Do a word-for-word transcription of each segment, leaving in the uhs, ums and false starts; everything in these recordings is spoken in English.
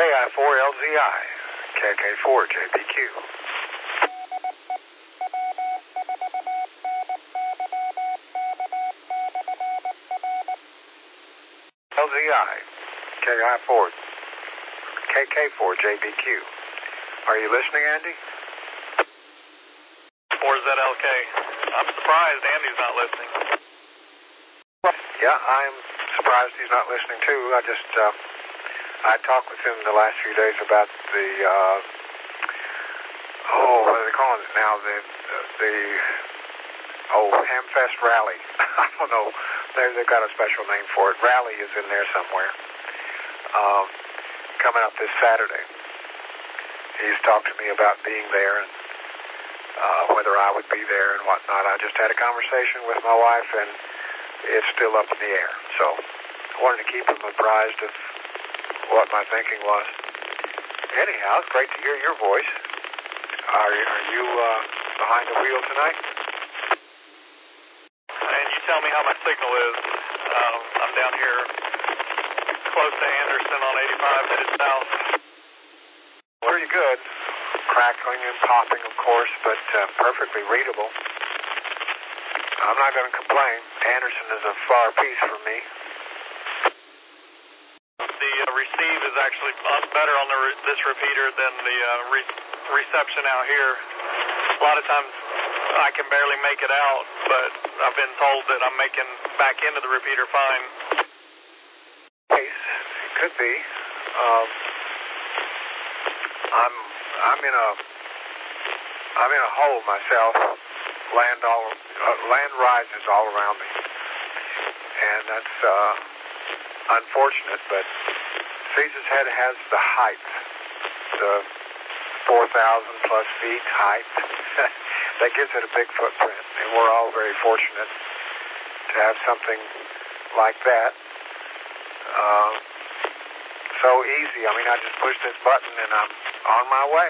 I four L Z I, K K four J B Q. L Z I, K I four, K K four J B Q. Are you listening, Andy? four Z L K. I'm surprised Andy's not listening. Yeah, I'm surprised he's not listening too. I just, uh, I talked with him the last few days about the, uh, oh, what are they calling it now? The, the, oh, Hamfest Rally. I don't know. They, they've got a special name for it. Rally is in there somewhere. Um, coming up this Saturday. He's talked to me about being there and uh, whether I would be there and whatnot. I just had a conversation with my wife, and it's still up in the air. So I wanted to keep him apprised of what my thinking was. Anyhow, it's great to hear your voice. Are, are you uh, behind the wheel tonight? And you tell me how my signal is. Um, I'm down here close to Anderson on eighty-five, headed south. Pretty good. Crackling and popping, of course, but uh, perfectly readable. I'm not going to complain. Anderson is a far piece from me. The uh, receive is actually better on the re this repeater than the uh, re reception out here. A lot of times I can barely make it out, but I've been told that I'm making back into the repeater fine. It could be. Um, I'm I'm in a I'm in a hole myself. Land all uh, land rises all around me, and that's uh, unfortunate. But Caesar's Head has the height, the four thousand plus feet height. That gives it a big footprint, and we're all very fortunate to have something like that. Uh, so easy. I mean, I just push this button and I'm on my way.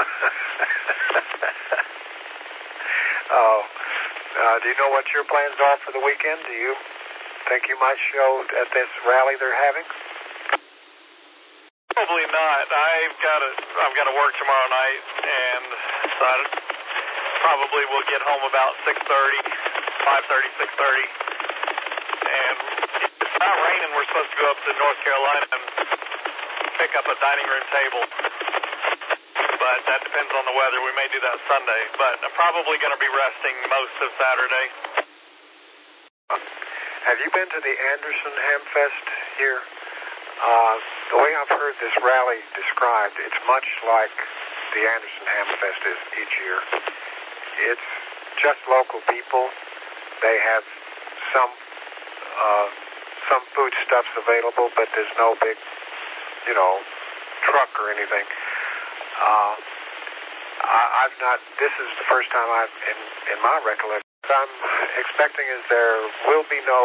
Oh, uh, do you know what your plans are for the weekend? Do you think you might show at this rally they're having? Probably not. I've got to. I've got to work tomorrow night, and so I probably will get home about six thirty, five thirty, six thirty. And if it's not raining, we're supposed to go up to North Carolina and pick up a dining room table. But that depends on the weather. We may do that Sunday. But I'm probably going to be resting most of Saturday. Have you been to the Anderson Hamfest here? Uh, the way I've heard this rally described, it's much like the Anderson Hamfest is each year. It's just local people. They have some uh, some foodstuffs available, but there's no big, you know, truck or anything. Uh, I, I've not, this is the first time I've, in, in my recollection, I'm expecting is there will be no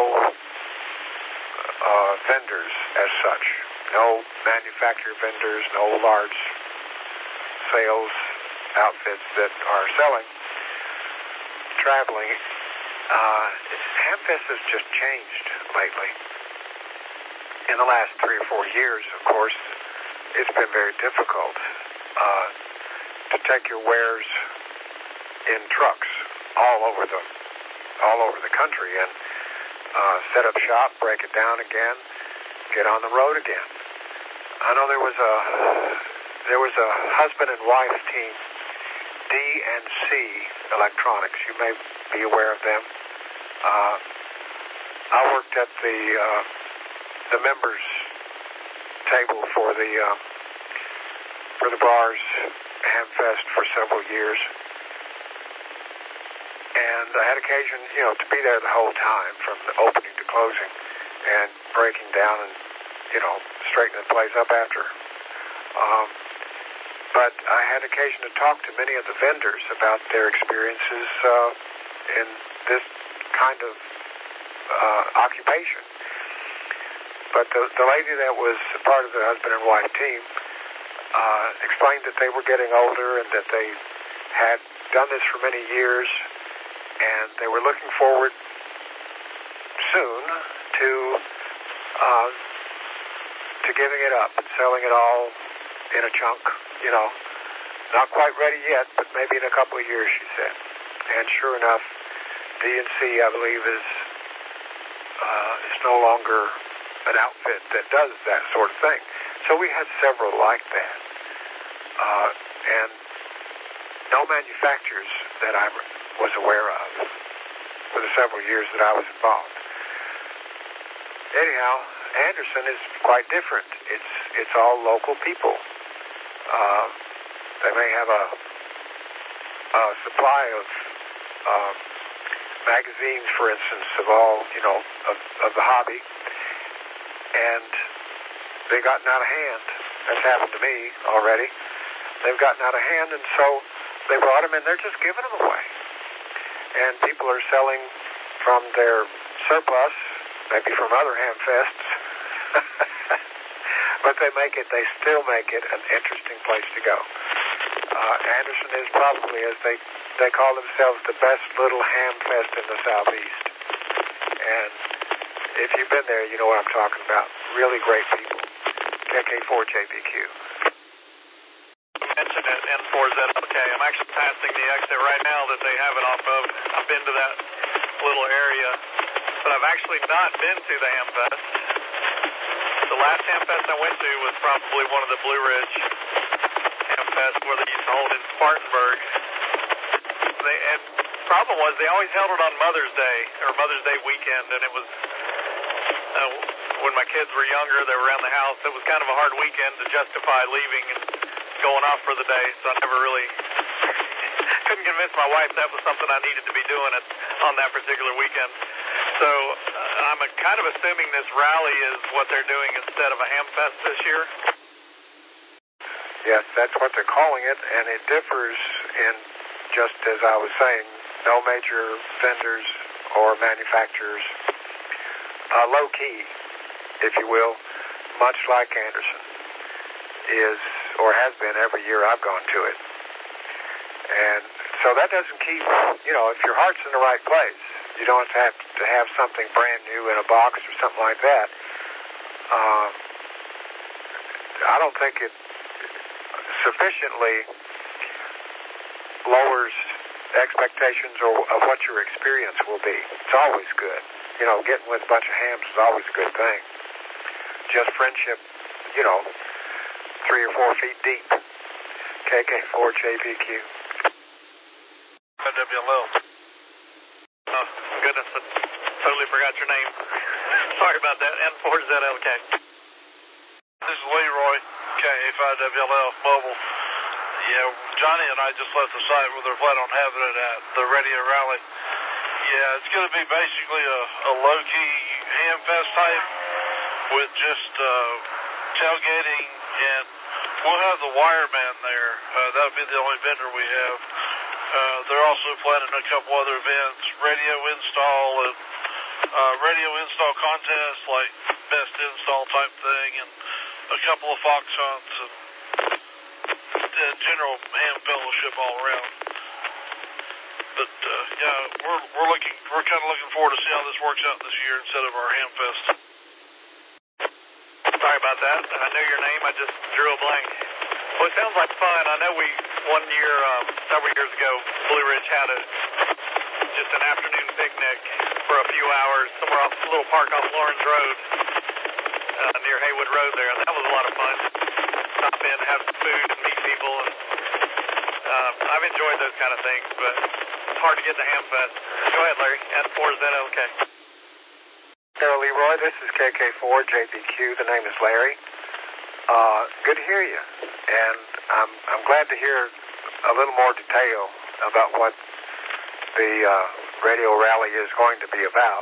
uh, vendors as such. No manufacturer vendors, no large sales outfits that are selling, traveling. Uh, Hamfest has just changed lately. In the last three or four years, of course, it's been very difficult uh, to take your wares in trucks all over the all over the country and uh, set up shop, break it down again, get on the road again. I know there was a there was a husband and wife team, D and C Electronics. You may be aware of them. Uh, I worked at the uh, the members table for the uh, for the bars Hamfest for several years, and I had occasion, you know, to be there the whole time from the opening to closing, and breaking down and, you know, straightening the place up after. Um, but I had occasion to talk to many of the vendors about their experiences uh, in this kind of uh, occupation. But the, the lady that was part of the husband and wife team uh, explained that they were getting older and that they had done this for many years, and they were looking forward soon to uh, to giving it up and selling it all in a chunk, you know. Not quite ready yet, but maybe in a couple of years, she said. And sure enough, D and C, I believe, is uh, is no longer an outfit that does that sort of thing. So we had several like that. Uh, and no manufacturers that I was aware of for the several years that I was involved. Anyhow, Anderson is quite different. It's it's all local people. Uh, they may have a, a supply of uh, magazines, for instance, of all, you know, of, of the hobby, and they've gotten out of hand. That's happened to me already. They've gotten out of hand, and so they brought them in. They're just giving them away. And people are selling from their surplus, maybe from other ham fests. But they make it, they still make it an interesting place to go. Uh, Anderson is probably, as they, they call themselves, the best little ham fest in the Southeast. And if you've been there, you know what I'm talking about. Really great people. K K four J B Q. Mention it, N four Z L K. I'm actually passing the exit right now that they have it off of. I've been to that little area, but I've actually not been to the Ham Fest. The last Ham Fest I went to was probably one of the Blue Ridge Ham Fest where they used to hold in Spartanburg. They, and the problem was they always held it on Mother's Day, or Mother's Day weekend, and it was, uh, when my kids were younger, they were around the house, it was kind of a hard weekend to justify leaving and going off for the day, so I never really couldn't convince my wife that was something I needed to be doing it on that particular weekend. So uh, I'm a, kind of assuming this rally is what they're doing instead of a ham fest this year. Yes, that's what they're calling it, and it differs in, just as I was saying, no major vendors or manufacturers, uh, low key, if you will, much like Anderson is, or has been every year I've gone to it. And so that doesn't keep, you know, if your heart's in the right place, you don't have to have something brand new in a box or something like that. Uh, I don't think it sufficiently lowers expectations or of what your experience will be. It's always good. You know, getting with a bunch of hams is always a good thing. Just friendship, you know, three or four feet deep. K K four J B Q. W L L. Oh, goodness, I totally forgot your name. Sorry about that. N four Z L K. This is Leroy, K A five W L L Mobile. Yeah, Johnny and I just left the site where they're planning on having it at, the radio rally. Yeah, it's going to be basically a, a low-key ham fest type with just uh, tailgating, and we'll have the wireman there. Uh, that'll be the only vendor we have. Uh, they're also planning a couple other events, radio install and uh, radio install contests, like best install type thing, and a couple of fox hunts and uh, general ham fellowship all around. But uh, yeah, we're we're looking we're kind of looking forward to see how this works out this year instead of our ham fest. Sorry about that. I know your name. I just drew a blank. Well, it sounds like fun. I know we one year um, several years ago, Blue Ridge had a just an afternoon picnic for a few hours somewhere off a little park off Lawrence Road uh, near Haywood Road there, and that was a lot of fun. Stop in, have some food, and meet people, and uh, I've enjoyed those kind of things, but it's hard to get to Ham Fest. Go ahead, Larry. N four Z L K. Hello, Leroy. This is K K four J B Q. The name is Larry. Uh, good to hear you, and I'm I'm glad to hear a little more detail about what the uh, radio rally is going to be about.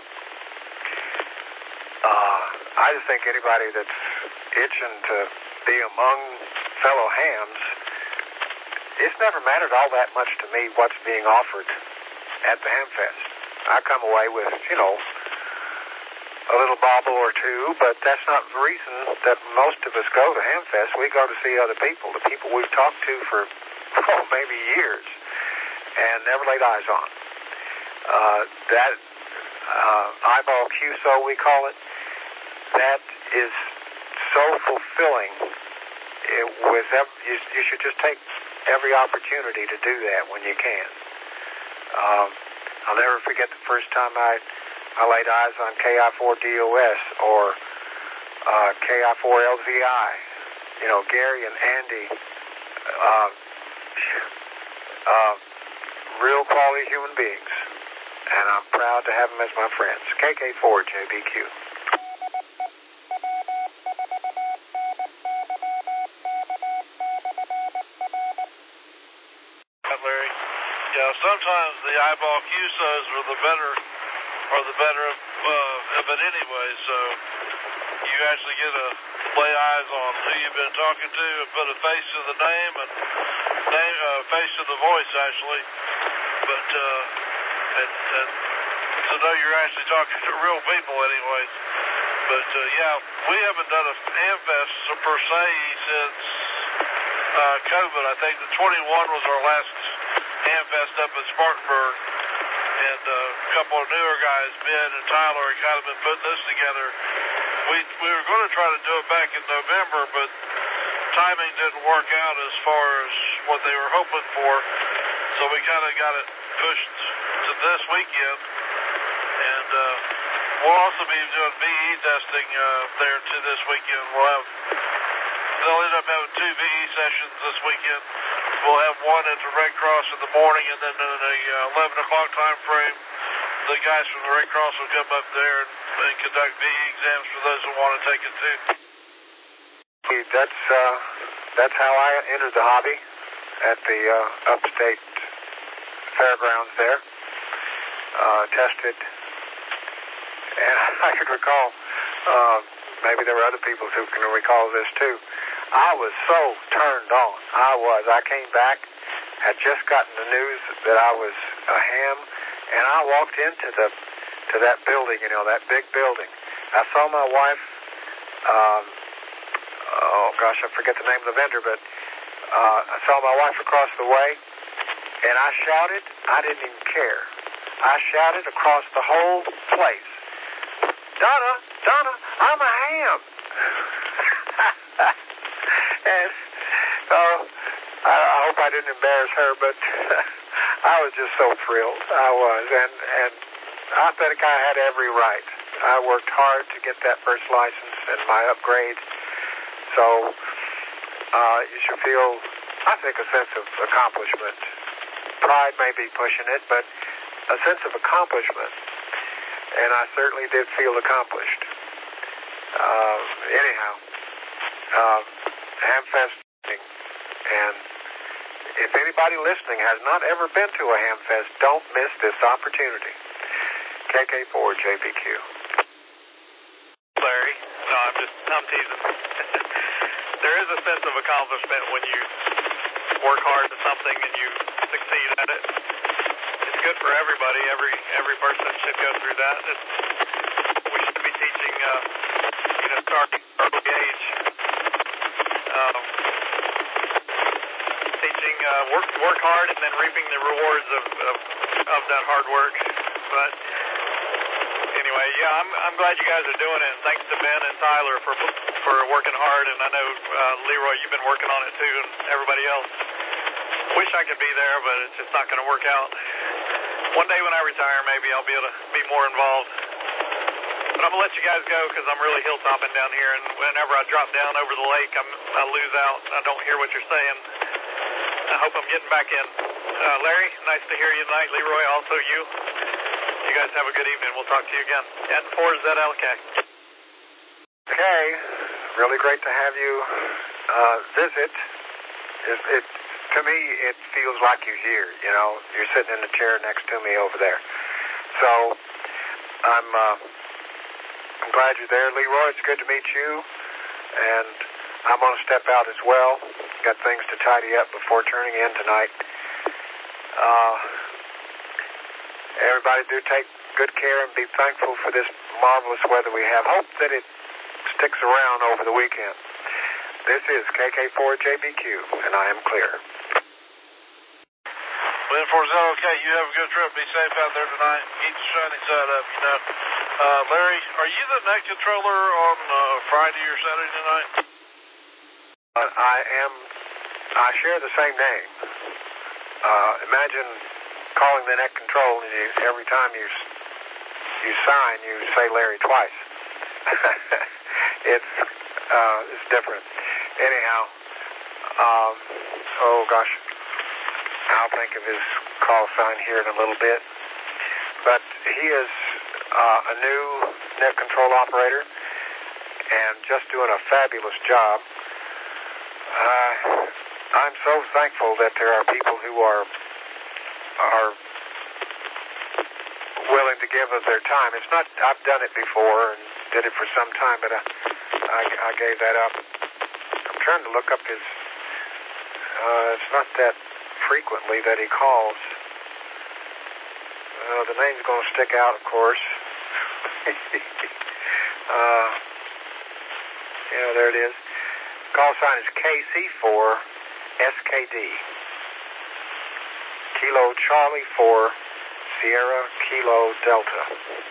Uh, I just think anybody that's itching to be among fellow hams, it's never mattered all that much to me what's being offered at the Ham Fest. I come away with, you know, a little bauble or two, but that's not the reason that most of us go to Ham Fest. We go to see other people, the people we've talked to for, oh, maybe years, and never laid eyes on. Uh, that uh, eyeball Q S O, we call it, that is so fulfilling. It was, you, you should just take every opportunity to do that when you can. Um, I'll never forget the first time I, I laid eyes on K I four D O S or uh, K I four L Z I. You know, Gary and Andy, uh, uh, real quality human beings, and I'm proud to have them as my friends. K K four J B Q. Larry. Yeah, sometimes the eyeball Q S Os are the better, are the better uh, of it anyway. So you actually get to lay eyes on who you've been talking to and put a face to the name and name uh, face to the voice actually. But uh, and, and to know you're actually talking to real people anyways. But uh, yeah, we haven't done a Hamfest per se since uh, COVID. I think the twenty-one was our last Hamfest up in Spartanburg, and uh, a couple of newer guys, Ben and Tyler, had kind of been putting this together. We we were going to try to do it back in November, but timing didn't work out as far as what they were hoping for, so we kind of got it pushed to this weekend. And uh, we'll also be doing V E testing uh, there to this weekend. We'll have they'll end up having two V E sessions this weekend. We'll have one at the Red Cross in the morning, and then in the uh, eleven o'clock time frame, the guys from the Red Cross will come up there and, and conduct V E exams for those who want to take it too. That's uh, that's how I entered the hobby at the uh, upstate fairgrounds there. Uh, tested, and I could recall, uh, maybe there were other people who can recall this too. I was so turned on. I was. I came back, had just gotten the news that I was a ham, and I walked into the to that building, you know, that big building. I saw my wife, um, oh gosh, I forget the name of the vendor, but uh, I saw my wife across the way, and I shouted. I didn't even care. I shouted across the whole place, Donna, Donna, I'm a ham. And uh, I, I hope I didn't embarrass her, but I was just so thrilled. I was, and and I think I had every right. I worked hard to get that first license and my upgrade, so uh, you should feel, I think, a sense of accomplishment. Pride may be pushing it, but a sense of accomplishment, and I certainly did feel accomplished. Uh, anyhow, uh, Hamfest, and if anybody listening has not ever been to a Hamfest, don't miss this opportunity. K K four J B Q. Larry, no, I'm just, I'm teasing. There is a sense of accomplishment when you work hard at something and you succeed at it. It's good for everybody. Every every person should go through that. It's, we should be teaching, uh, you know, starting early age. Um, teaching uh, work work hard and then reaping the rewards of, of of that hard work. But anyway, yeah, I'm I'm glad you guys are doing it. And thanks to Ben and Tyler for for working hard. And I know uh, Leroy, you've been working on it too, and everybody else. Wish I could be there, but it's just not going to work out. One day when I retire, maybe I'll be able to be more involved. But I'm going to let you guys go because I'm really hilltopping down here, and whenever I drop down over the lake, I'm, I lose out. I don't hear what you're saying. I hope I'm getting back in. Uh, Larry, nice to hear you tonight. Leroy, also you. You guys have a good evening. We'll talk to you again. N four Z L K. Okay. Really great to have you uh, visit. It, it, to me, it feels like you're here. You know, you're sitting in the chair next to me over there. So I'm... Uh, I'm glad you're there, Leroy. It's good to meet you. And I'm going to step out as well. Got things to tidy up before turning in tonight. Uh, everybody do take good care and be thankful for this marvelous weather we have. Hope that it sticks around over the weekend. This is K K four J B Q, and I am clear. Wind four is okay. You have a good trip. Be safe out there tonight. Keep the shiny side up, you know. Uh, Larry, are you the net controller on uh, Friday or Saturday night? Uh, I am. I share the same name. Uh, imagine calling the net control, and you, every time you you sign, you say Larry twice. it's uh, it's different. Anyhow, um, oh gosh, I'll think of his call sign here in a little bit. But he is uh, a new net control operator and just doing a fabulous job. Uh, I'm so thankful that there are people who are are willing to give us their time. It's not, I've done it before and did it for some time, but I, I, I gave that up. I'm trying to look up his, uh, it's not that frequently that he calls. Uh, the name's going to stick out, of course. uh, yeah, there it is. Call sign is K C four S K D. Kilo Charlie four Sierra Kilo Delta.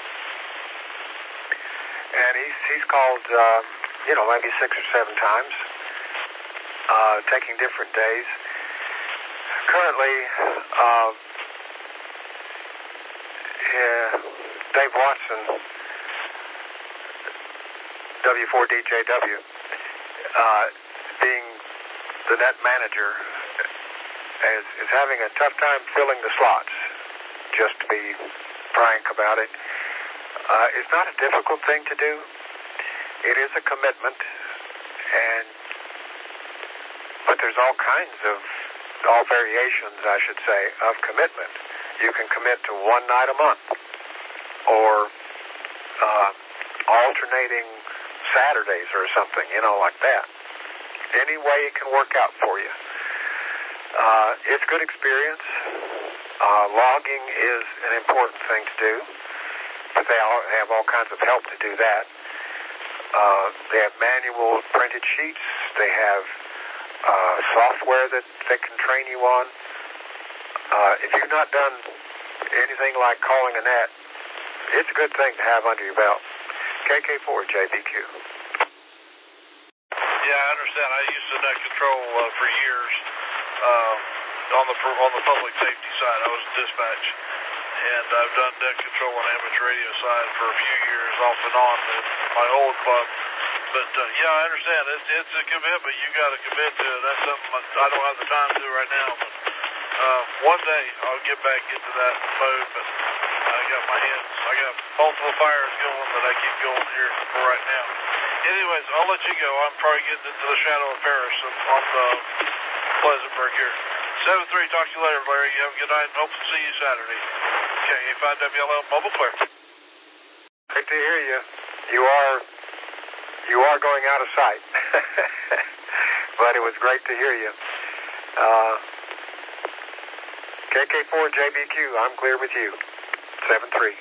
And he's he's called, uh, you know, maybe six or seven times, uh, taking different days. Currently, uh, yeah, Dave Watson, W four D J W, uh, being the net manager, is, is having a tough time filling the slots, just to be frank about it. Uh, it's not a difficult thing to do. It is a commitment, and but there's all kinds of, all variations, I should say, of commitment. You can commit to one night a month, or uh, alternating Saturdays or something, you know, like that. Any way it can work out for you. Uh, it's good experience. Uh, logging is an important thing to do, but they all have all kinds of help to do that. Uh, they have manual printed sheets. They have uh, software that they can train you on. Uh, if you've not done anything like calling a net, it's a good thing to have under your belt. K K four J B Q. Yeah, I understand. I used the net control uh, for years uh, on the on the public safety side. I was dispatch, and I've done net control on amateur radio side for a few years, off and on at my old club. But uh, yeah, I understand. It's it's a commitment. You got to commit to it. That's something I don't have the time to do right now. But uh, one day I'll get back into that mode. But I got my hands. I got multiple fires going that I keep going here for right now. Anyways, I'll let you go. I'm probably getting into the shadow of Paris on the Pleasantburg here. seven three, talk to you later, Larry. You have a good night, and hope to see you Saturday. K A five W L L, mobile clear. Great to hear you. You are, you are going out of sight. But it was great to hear you. Uh, K K four J B Q, I'm clear with you. seven three.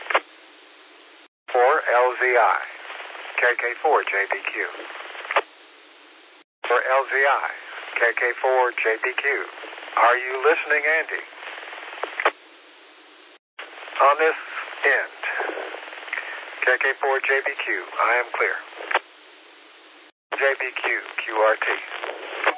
four L Z I. K K four J B Q. For L Z I, K K four J B Q. Are you listening, Andy? On this end, K K four J B Q, I am clear. J B Q, Q R T.